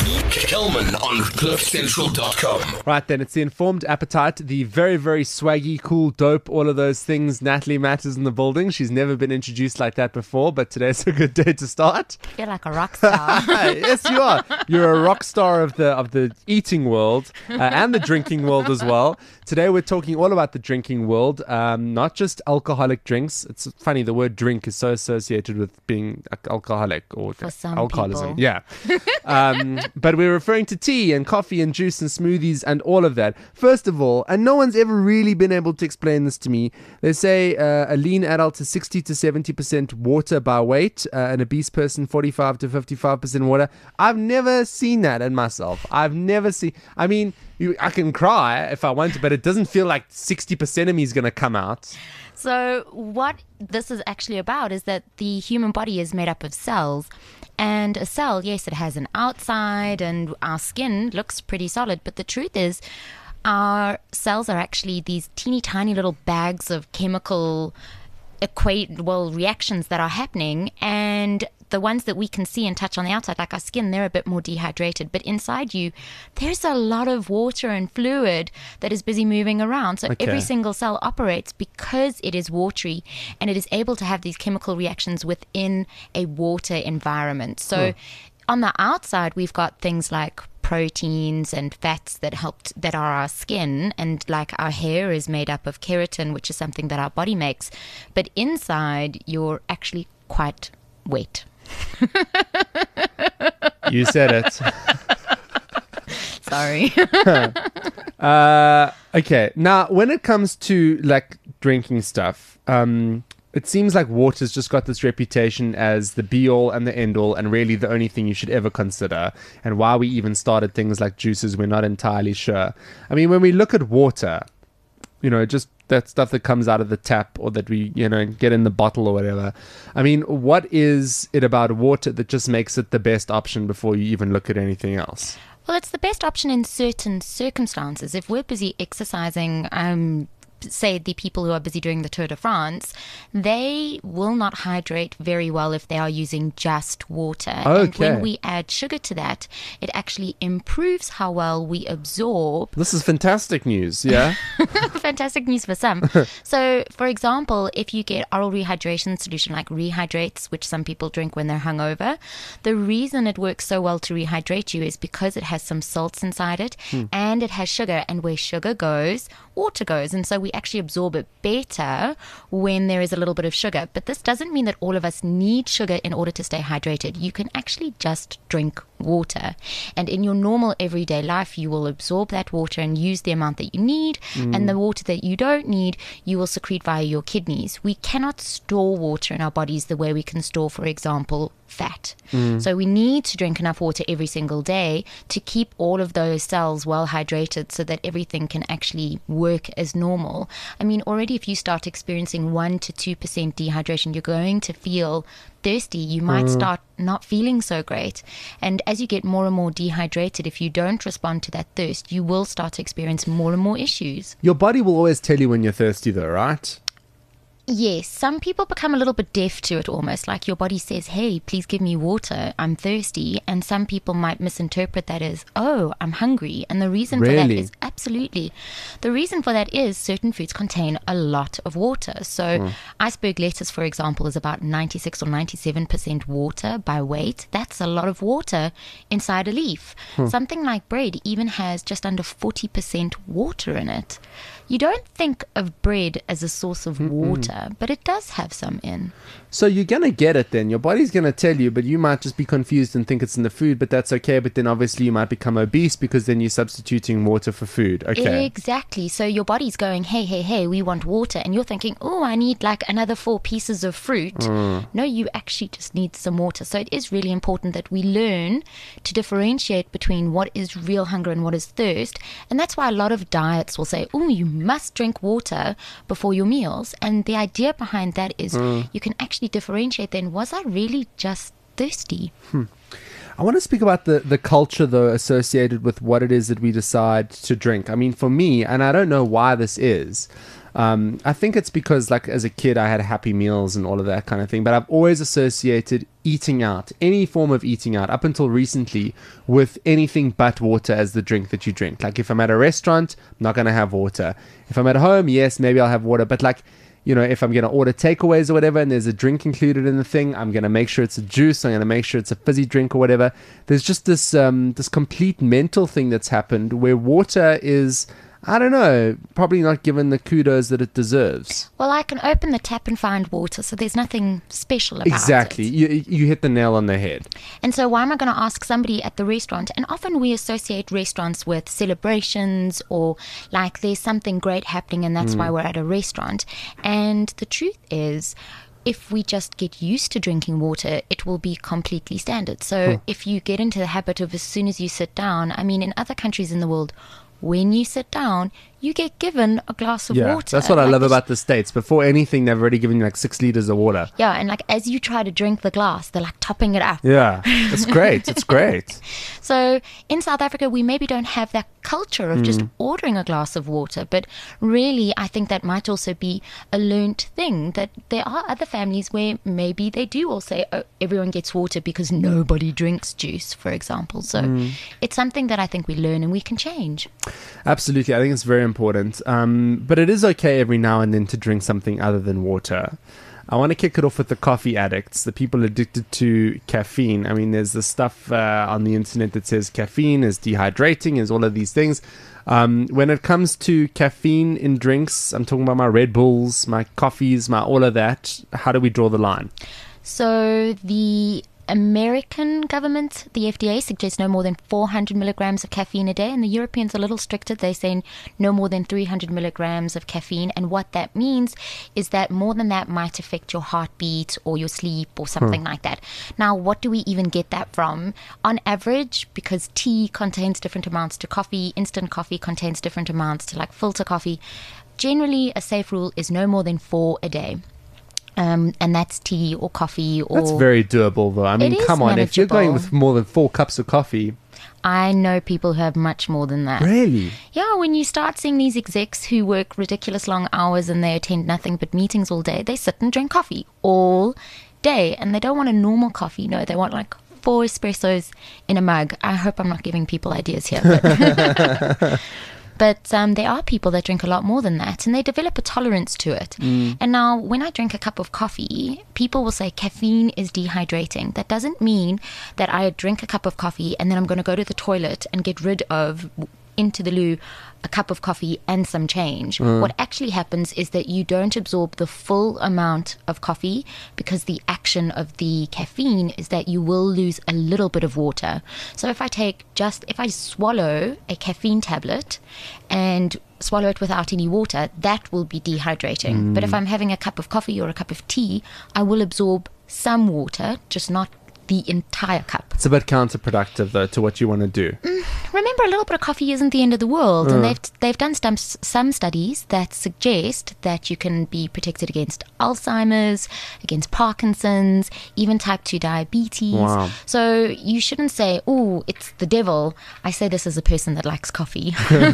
Kelman on CliffCentral.com. Right then, it's the Informed Appetite, the very, very swaggy, cool, dope, all of those things. Natalie Matters in the building. She's never been introduced like that before, but today's a good day to start. You're like a rock star. Yes, you are. You're a rock star of the eating world and the drinking world as well. Today we're talking all about the drinking world, not just alcoholic drinks. It's funny, the word drink is so associated with being alcoholic or For some alcoholism. people. Yeah. But we're referring to tea and coffee and juice and smoothies and all of that. First of all, and no one's ever really been able to explain this to me, they say a lean adult is 60 to 70% water by weight, an obese person 45 to 55% water. I've never seen that in myself. I mean, I can cry if I want to, but it doesn't feel like 60% of me is going to come out. So what this is actually about is that the human body is made up of cells. And a cell, yes, it has an outside and our skin looks pretty solid. But the truth is our cells are actually these teeny tiny little bags of chemical reactions that are happening. And the ones that we can see and touch on the outside, like our skin, they're a bit more dehydrated. But inside you, there's a lot of water and fluid that is busy moving around. So every single cell operates because it is watery and it is able to have these chemical reactions within a water environment. So on the outside, we've got things like proteins and fats that are our skin, and like our hair is made up of keratin, which is something that our body makes. But inside, you're actually quite wet. You said it. Sorry. Okay. Now, when it comes to like drinking stuff, it seems like water's just got this reputation as the be-all and the end-all and really the only thing you should ever consider. And why we even started things like juices, we're not entirely sure. I mean, when we look at water, just that stuff that comes out of the tap or that we, get in the bottle or whatever. I mean, what is it about water that just makes it the best option before you even look at anything else? Well, it's the best option in certain circumstances. If we're busy exercising, say the people who are busy doing the Tour de France, they will not hydrate very well if they are using just water. Okay. And when we add sugar to that, it actually improves how well we absorb. This is fantastic news, yeah? Fantastic news for some. So, for example, if you get oral rehydration solution like Rehydrates, which some people drink when they're hungover, the reason it works so well to rehydrate you is because it has some salts inside it and it has sugar. And where sugar goes, water goes. And so we actually absorb it better when there is a little bit of sugar. But this doesn't mean that all of us need sugar in order to stay hydrated. You can actually just drink water. And in your normal everyday life, you will absorb that water and use the amount that you need. And the water that you don't need, you will secrete via your kidneys. We cannot store water in our bodies the way we can store, for example, fat. So we need to drink enough water every single day to keep all of those cells well hydrated so that everything can actually work as normal. I mean, already if you start experiencing 1 to 2% dehydration, you're going to feel thirsty. You might start not feeling so great. And as you get more and more dehydrated, if you don't respond to that thirst, you will start to experience more and more issues. Your body will always tell you when you're thirsty though, right? Yes, some people become a little bit deaf to it almost, like your body says, hey, please give me water, I'm thirsty. And some people might misinterpret that as, oh, I'm hungry. And the reason for that is, absolutely, the reason for that is certain foods contain a lot of water. So iceberg lettuce, for example, is about 96 or 97% water by weight. That's a lot of water inside a leaf. Something like bread even has just under 40% water in it. You don't think of bread as a source of water, but it does have some in. So you're going to get it then. Your body's going to tell you, but you might just be confused and think it's in the food, but that's okay. But then obviously you might become obese because then you're substituting water for food. Okay. Exactly. So your body's going, hey, we want water. And you're thinking, oh, I need like another 4 pieces of fruit. No, you actually just need some water. So it is really important that we learn to differentiate between what is real hunger and what is thirst. And that's why a lot of diets will say, oh, you must drink water before your meals. And the idea behind that is you can actually differentiate then, was I really just thirsty? I want to speak about the culture, though, associated with what it is that we decide to drink. I mean, for me, and I don't know why this is, I think it's because, like, as a kid, I had Happy Meals and all of that kind of thing. But I've always associated eating out, any form of eating out, up until recently, with anything but water as the drink that you drink. Like, if I'm at a restaurant, I'm not going to have water. If I'm at home, yes, maybe I'll have water. But, like, you know, if I'm going to order takeaways or whatever and there's a drink included in the thing, I'm going to make sure it's a juice. I'm going to make sure it's a fizzy drink or whatever. There's just this this complete mental thing that's happened where water is, I don't know, probably not given the kudos that it deserves. Well, I can open the tap and find water, so there's nothing special about Exactly. it. You hit the nail on the head. And so why am I going to ask somebody at the restaurant? And often we associate restaurants with celebrations, or like there's something great happening and that's why we're at a restaurant. And the truth is, if we just get used to drinking water, it will be completely standard. So if you get into the habit of, as soon as you sit down, I mean, in other countries in the world, when you sit down, you get given a glass of water. That's what I love about the States. Before anything, they've already given you like 6 liters of water. Yeah, and like as you try to drink the glass, they're like topping it up. Yeah, it's great. It's great. So in South Africa, we maybe don't have that culture of just ordering a glass of water. But really, I think that might also be a learnt thing, that there are other families where maybe they do all say, oh, everyone gets water because nobody drinks juice, for example. So it's something that I think we learn and we can change. Absolutely. I think it's very important. But it is okay every now and then to drink something other than water. I want to kick it off with the coffee addicts, the people addicted to caffeine. I mean, there's this stuff on the internet that says caffeine is dehydrating, is all of these things. When it comes to caffeine in drinks, I'm talking about my Red Bulls, my coffees, my all of that. How do we draw the line? So the American government, the FDA, suggests no more than 400 milligrams of caffeine a day, and the Europeans are a little stricter. They say no more than 300 milligrams of caffeine, and what that means is that more than that might affect your heartbeat or your sleep or something like that. Now, what do we even get that from? On average, because tea contains different amounts to coffee, instant coffee contains different amounts to like filter coffee, generally a safe rule is no more than 4 a day. And that's tea or coffee. Or That's very doable, though. I mean, come on. If you're going with more than 4 cups of coffee. I know people who have much more than that. Really? Yeah, when you start seeing these execs who work ridiculous long hours and they attend nothing but meetings all day, they sit and drink coffee all day. And they don't want a normal coffee. No, they want like 4 espressos in a mug. I hope I'm not giving people ideas here. But But there are people that drink a lot more than that, and they develop a tolerance to it. And now, when I drink a cup of coffee, people will say caffeine is dehydrating. That doesn't mean that I drink a cup of coffee and then I'm going to go to the toilet and get rid of, into the loo, a cup of coffee and some change. What actually happens is that you don't absorb the full amount of coffee, because the action of the caffeine is that you will lose a little bit of water. So if I swallow a caffeine tablet and swallow it without any water, that will be dehydrating. But if I'm having a cup of coffee or a cup of tea, I will absorb some water, just not the entire cup. It's a bit counterproductive, though, to what you want to do. Remember, a little bit of coffee isn't the end of the world, and they've done some studies that suggest that you can be protected against Alzheimer's, against Parkinson's, even type 2 diabetes. Wow. So you shouldn't say, oh, it's the devil. I say this as a person that likes coffee.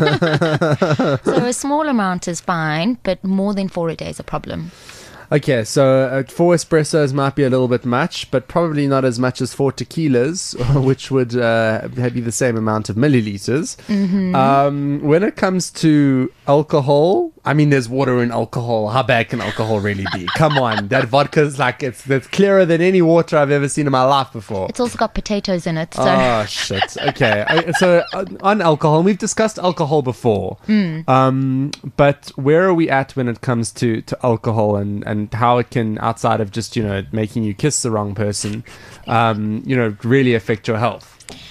So a small amount is fine, but more than 4 a day is a problem. Okay, so 4 espressos might be a little bit much, but probably not as much as 4 tequilas, which would be the same amount of milliliters. When it comes to alcohol, I mean, there's water in alcohol. How bad can alcohol really be? Come on, that vodka's like, it's clearer than any water I've ever seen in my life before. It's also got potatoes in it. So. Oh, shit. Okay. So on alcohol, we've discussed alcohol before. But where are we at when it comes to alcohol and how it can, outside of just, making you kiss the wrong person, really affect your health?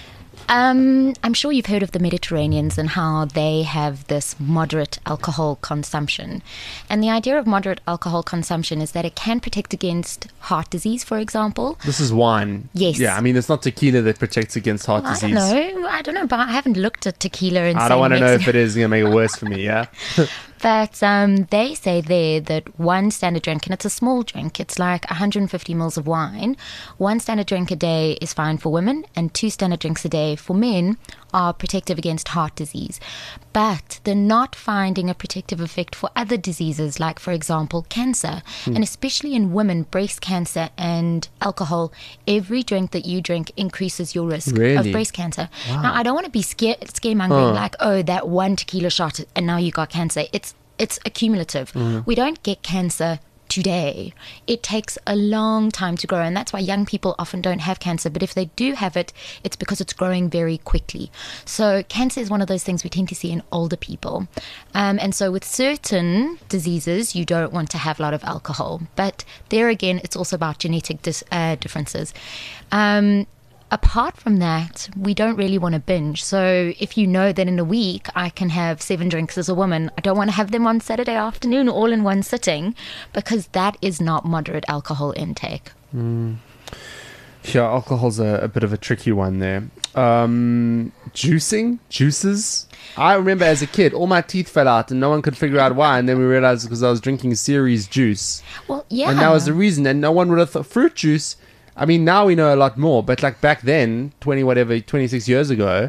I'm sure you've heard of the Mediterraneans and how they have this moderate alcohol consumption. And the idea of moderate alcohol consumption is that it can protect against heart disease, for example. This is wine. Yes. Yeah, I mean, it's not tequila that protects against heart disease. I don't know, but I haven't looked at tequila in I don't want to know if it is going to make it worse for me, yeah? But they say there that one standard drink, and it's a small drink, it's like 150 mils of wine. 1 standard drink a day is fine for women, and 2 standard drinks a day for men are protective against heart disease, but they're not finding a protective effect for other diseases, like, for example, cancer. And especially in women, breast cancer and alcohol, every drink that you drink increases your risk Really? of breast cancer. Now, I don't want to be scaremongering, like, oh, that 1 tequila shot and now you got cancer. It's accumulative. We don't get cancer today. It takes a long time to grow, and that's why young people often don't have cancer. But if they do have it, it's because it's growing very quickly. So cancer is one of those things we tend to see in older people. And so with certain diseases, you don't want to have a lot of alcohol. But there again, it's also about genetic differences. Apart from that, we don't really want to binge. So if you know that in a week I can have 7 drinks as a woman, I don't want to have them on Saturday afternoon all in one sitting, because that is not moderate alcohol intake. Yeah, alcohol's a bit of a tricky one there. Juices. I remember as a kid, all my teeth fell out and no one could figure out why. And then we realized because I was drinking Ceres juice. Well, yeah. And that was the reason. And no one would have thought fruit juice. I mean, now we know a lot more, but like back then, 26 years ago,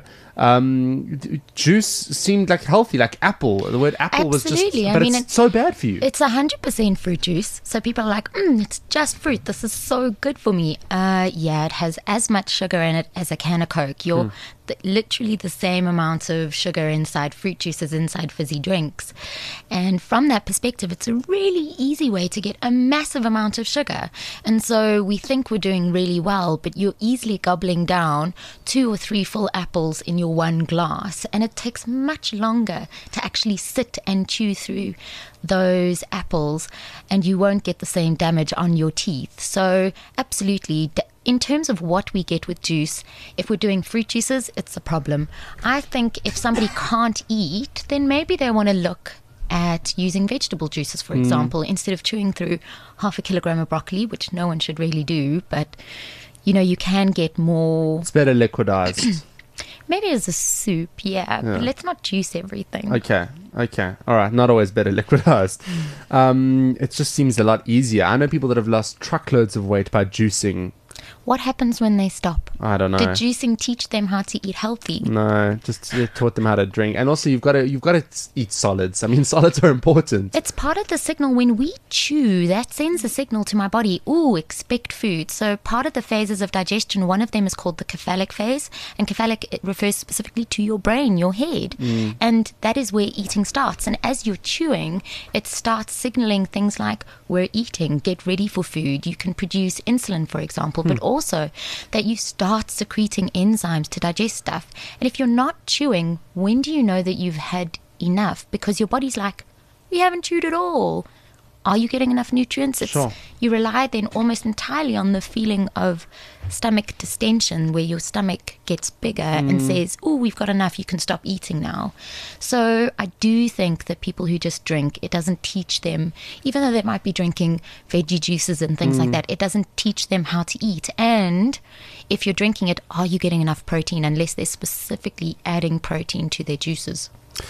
juice seemed like healthy, like apple. The word apple was just, Absolutely. but it's so bad for you. It's 100% fruit juice. So people are like, it's just fruit. This is so good for me. Yeah, it has as much sugar in it as a can of Coke. You're literally the same amount of sugar inside fruit juice as inside fizzy drinks. And from that perspective, it's a really easy way to get a massive amount of sugar. And so we think we're doing really well, but you're easily gobbling down 2 or 3 full apples in your one glass. And it takes much longer to actually sit and chew through those apples, and you won't get the same damage on your teeth. So absolutely, in terms of what we get with juice, if we're doing fruit juices, it's a problem. I think if somebody can't eat, then maybe they want to look at using vegetable juices, for example, instead of chewing through 0.5 kilogram of broccoli, which no one should really do. But, you can get more. It's better liquidized. Maybe as a soup, yeah. But let's not juice everything. Okay. All right. Not always better liquidized. It just seems a lot easier. I know people that have lost truckloads of weight by juicing. What happens when they stop? I don't know. Did juicing teach them how to eat healthy? No, just it taught them how to drink. And also you've got to eat solids. I mean, solids are important. It's part of the signal. When we chew, that sends a signal to my body, ooh, expect food. So part of the phases of digestion, one of them is called the cephalic phase. And cephalic, it refers specifically to your brain, your head. And that is where eating starts. And as you're chewing, it starts signaling things like, we're eating, get ready for food. You can produce insulin, for example, but also that you start secreting enzymes to digest stuff. And if you're not chewing, when do you know that you've had enough? Because your body's like, you haven't chewed at all. Are you getting enough nutrients? Sure. You rely then almost entirely on the feeling of stomach distension, where your stomach gets bigger and says, oh, we've got enough, you can stop eating now. So I do think that people who just drink, it doesn't teach them, even though they might be drinking veggie juices and things like that, it doesn't teach them how to eat. And if you're drinking it, are you getting enough protein, unless they're specifically adding protein to their juices?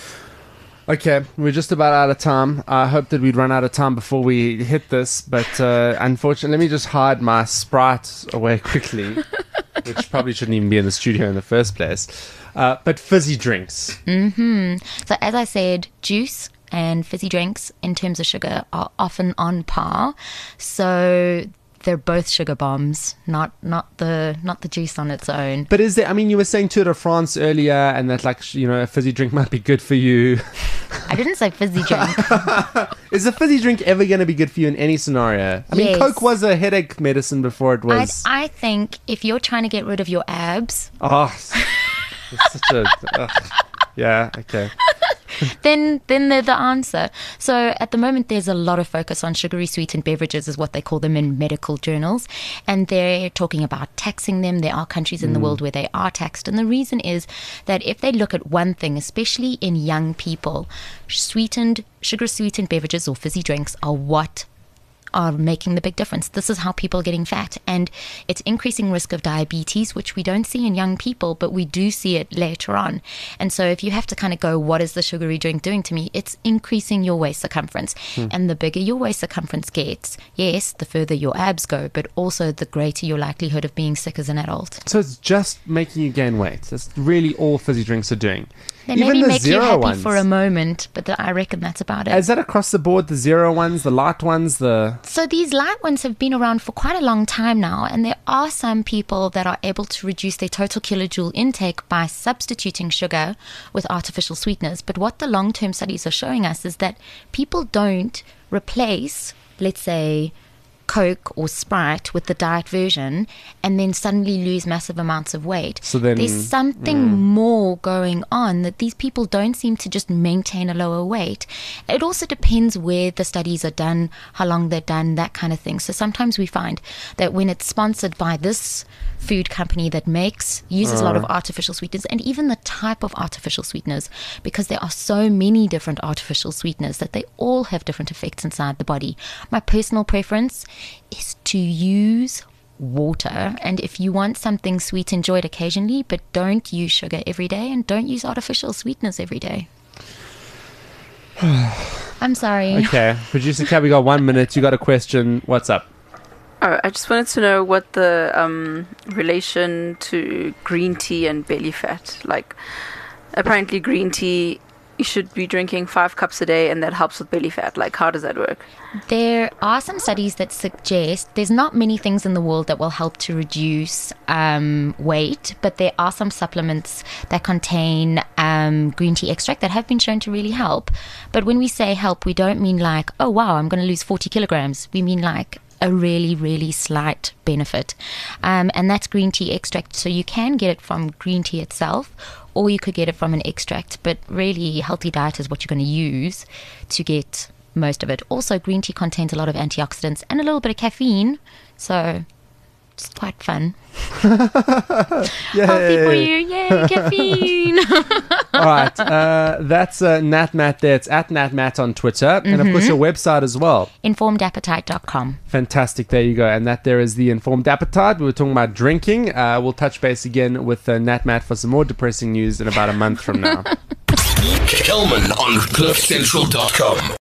Okay, we're just about out of time. I hope that we'd run out of time before we hit this, but unfortunately, let me just hide my Sprite away quickly, which probably shouldn't even be in the studio in the first place. But fizzy drinks. So as I said, juice and fizzy drinks in terms of sugar are often on par. So they're both sugar bombs, not the juice on its own. But is there, I mean, you were saying Tour de France earlier, and that, like, a fizzy drink might be good for you. I didn't say fizzy drink. Is a fizzy drink ever going to be good for you in any scenario? I mean, Yes. Coke was a headache medicine before it was. I think if you're trying to get rid of your abs, It's such a. Yeah, okay. then they're the answer. So at the moment, there's a lot of focus on sugary sweetened beverages, is what they call them in medical journals. And they're talking about taxing them. There are countries in the world where they are taxed. And the reason is that if they look at one thing, especially in young people, sugar sweetened beverages or fizzy drinks are what are making the big difference. This is how people are getting fat, and it's increasing risk of diabetes, which we don't see in young people, but we do see it later on. And so if you have to kind of go, what is the sugary drink doing to me? It's increasing your waist circumference. And the bigger your waist circumference gets, yes, the further your abs go, but also the greater your likelihood of being sick as an adult. So it's just making you gain weight. That's really all fizzy drinks are doing. They Even maybe the make you zero happy ones. for a moment, but I reckon that's about it. Is that across the board? The zero ones, the light ones, the... So these light ones have been around for quite a long time now, and there are some people that are able to reduce their total kilojoule intake by substituting sugar with artificial sweeteners. But what the long-term studies are showing us is that people don't replace, let's say, Coke or Sprite with the diet version and then suddenly lose massive amounts of weight. So then, there's something more going on, that these people don't seem to just maintain a lower weight. It also depends where the studies are done, how long they're done, that kind of thing. So sometimes we find that when it's sponsored by this food company that uses a lot of artificial sweeteners, and even the type of artificial sweeteners, because there are so many different artificial sweeteners that they all have different effects inside the body. My personal preference is to use water, and if you want something sweet, enjoy it occasionally, but don't use sugar every day and don't use artificial sweeteners every day. I'm sorry. Okay, Producer Cat, we got 1 minute. You got a question. What's up? Oh, I just wanted to know what the relation to green tea and belly fat. Like, apparently green tea, you should be drinking 5 cups a day, and that helps with belly fat. Like, how does that work? There are some studies that suggest there's not many things in the world that will help to reduce weight, but there are some supplements that contain green tea extract that have been shown to really help. But when we say help, we don't mean like, oh wow, I'm going to lose 40 kilograms. We mean like a really, really slight benefit. And that's green tea extract. So you can get it from green tea itself, or you could get it from an extract. But really, healthy diet is what you're going to use to get most of it. Also, green tea contains a lot of antioxidants and a little bit of caffeine. So it's quite fun. Healthy for you. Yay, caffeine. All right. That's Nat Matt there. It's at Nat Matt on Twitter. And of course, your website as well. InformedAppetite.com. Fantastic. There you go. And that there is the Informed Appetite. We were talking about drinking. We'll touch base again with Nat Matt for some more depressing news in about a month from now. Kelman on CliffCentral.com.